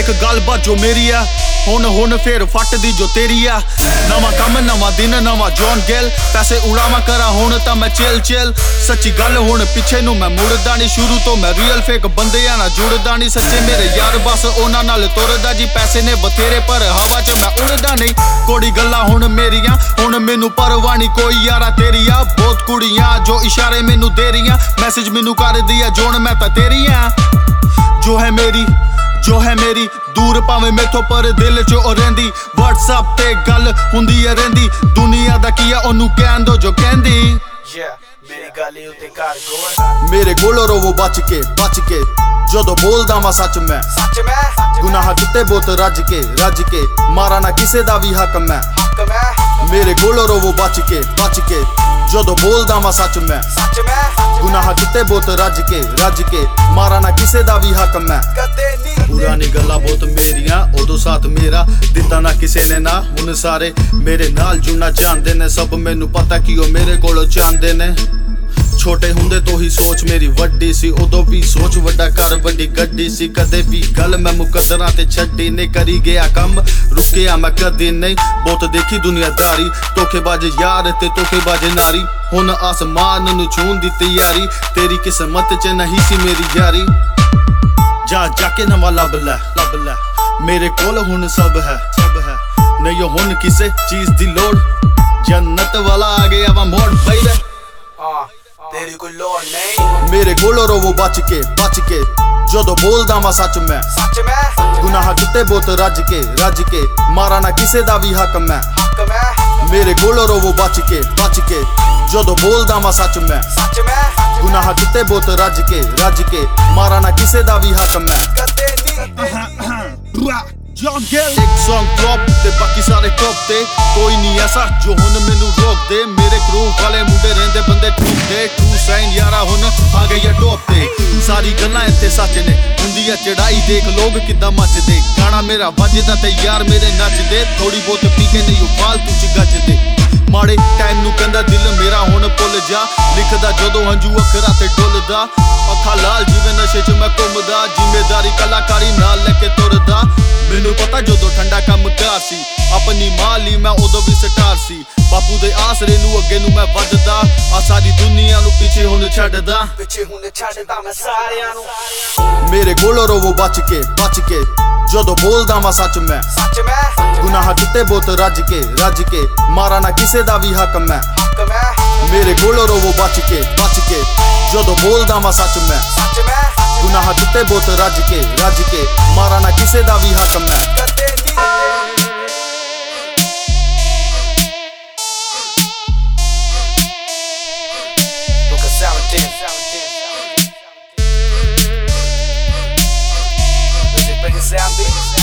देख गलबात जो मेरी है हुन फिर फटदी जो तेरी है। नवा कम नवा दिन नवा जॉन गिल पैसे उड़ावा करा हुन तां मैं चिल चिल। सच्ची गल हुन पिछे नूं मैं मुड़दा नहीं शुरू तो मैं रियल फेक बंदियां नाल जुड़दा नहीं। सच्चे मेरे यार बस उन्हां नाल तुरदा जी पैसे ने बथेरे पर हवा च मैं उड़दा नहीं। कोड़ी गल्लां हुन मेरियां हुन मैनू परवाह नहीं कोई यारा तेरिया। बहुत कुड़ियां जो इशारे मैनू दे रियां मैसेज मैनू कर दिया जोन मैं तां तेरी हां। जो है मेरी दूर भावें मेथों पर दिल च ओ रहिंदी। WhatsApp ते गल हुंदी ऐ रहिंदी दुनिया दा की ऐ ओनू कहन दो जो कहंदी। मेरी गल उत्ते घर गोल मेरे कोलों रवो बच के जदों बोलदा वां सच मैं गुनाह किते बहुत रज के मारा ना किसे दा भी हक मैं। मेरे कोलों रवो बच के जदों बोलदा वां सच मैं गुनाह किते बहुत रज के मारा ना किसे दा भी हक मैं। पुरानी गल्लां बहुत मेरियां उदों साथ मेरा दिता ना किसे ने ना हुन सारे मेरे नाल जुड़ना चाहंदे ने। सब मैनू पता कि ओ मेरे कोलों चाहंदे ने। छोटे हुंदे तो ही सोच मेरी वड्डी सी उदों भी सोच वड्डा घर वड्डी गड्डी सी। कदे भी गल मैं मुकद्दरां ते छड्डी नहीं करी गया कम रुकिया मैं कदी नहीं। बहुत देखी दुनियादारी धोखेबाज यार ते धोखेबाज नारी हुन आसमान नूं छून दी तैयारी तेरी किस्मत च नहीं सी मेरी यारी। जाके नवा लब लै मेरे कोल हुन सब है नहीं हुन किसे चीज दी लोड़ जन्नत वाला आ गया वा मोड़ बाई तेरी कोई लोड़ नहीं। मेरे कोलों रवो बच के जदों बोलदा वां सच मैं गुनाह किते बहुत रज के मारा ना किसे दा भी हक मैं। मेरे कोलों रवो बच के जदों बोलदा वां सच मैं गुनाह किते बहुत रज के मारा ना किसे दा भी हक मैं। एक सॉन्ग ड्रॉप ते बाकी सारे टॉप ते कोई नहीं ऐसा जो हुन मैनू रोक दे। मेरे क्रू वाले मुंडे रहंदे बंदे ठोक दे ट्रू साइन यारा हुन आ गई टॉप ते। सारी गल्लां इत्थे सच ने हुंदी ऐ चढ़ाई देख लोग किद्दां मचदे। गाना मेरा वजदा ते यार मेरे नचदे थोड़ी बहुत पी के नहीं फालतू च गजदे। माड़े टाइम नू कहंदा दिल मेरा हुन भुल जा लिखदा जदों हंजू अखरां ते डुलदा। अखां लाल जिवें नशे च मैं घुमदा जिम्मेदारी कलाकारी नाल लेके तुरदा। मैनू पता जदों ठंडा कम कार सी अपनी मां लई मैं उदों भी स्टार सी। बापू दे आसरे नू अगे नू मैं वधदा आ सारी दुनिया नू पिछे हुन छड्डदा मैं सारियां नू। मेरे कोलों रवो बच के जदों बोलदा वां सच मैं गुनाह किते बहुत रज के मारा ना किसे दा भी हक मैं। मेरे कोलों रवो बच के जदों बोलदा वां सच मैं गुनाह किते बहुत रज के मारा ना किसे दा भी हक मैं। Zombie